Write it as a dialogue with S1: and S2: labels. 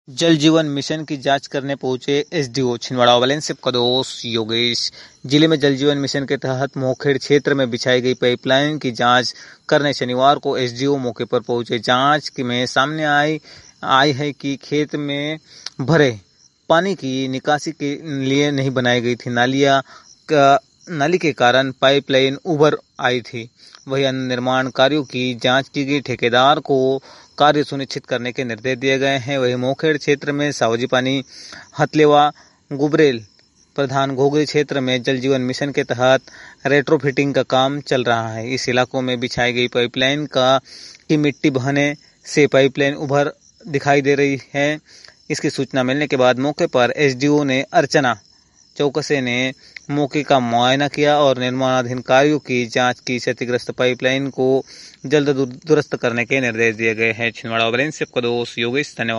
S1: जल जीवन मिशन की जांच करने पहुंचे एसडीओ छिंदवाड़ा वालेंस से कदोस योगेश। जिले में जल जीवन मिशन के तहत मोखेड़ क्षेत्र में बिछाई गई पाइपलाइन की जांच करने शनिवार को एसडीओ मौके पर पहुंचे। जांच में सामने आई है कि खेत में भरे पानी की निकासी के लिए नहीं बनाई गई थी नाली के कारण पाइपलाइन उभर आई थी। वही अन्य निर्माण कार्यों की जांच की गई। ठेकेदार को कार्य सुनिश्चित करने के निर्देश दिए गए हैं। वही मोखेड़ क्षेत्र में सावजी पानी हथलेवा गुबरेल प्रधान घोगरी क्षेत्र में जल जीवन मिशन के तहत रेट्रोफिटिंग का काम चल रहा है। इस इलाकों में बिछाई गई पाइपलाइन की मिट्टी बहने से पाइपलाइन उभर दिखाई दे रही है। इसकी सूचना मिलने के बाद मौके पर एसडीओ ने अर्चना चौकसे ने मौके का मुआयना किया और निर्माणाधीन कार्यों की जांच की। क्षतिग्रस्त पाइपलाइन को जल्द दुरुस्त करने के निर्देश दिए गए हैं। छिंदवाड़ा वालेंस से कदोस योगेश, धन्यवाद।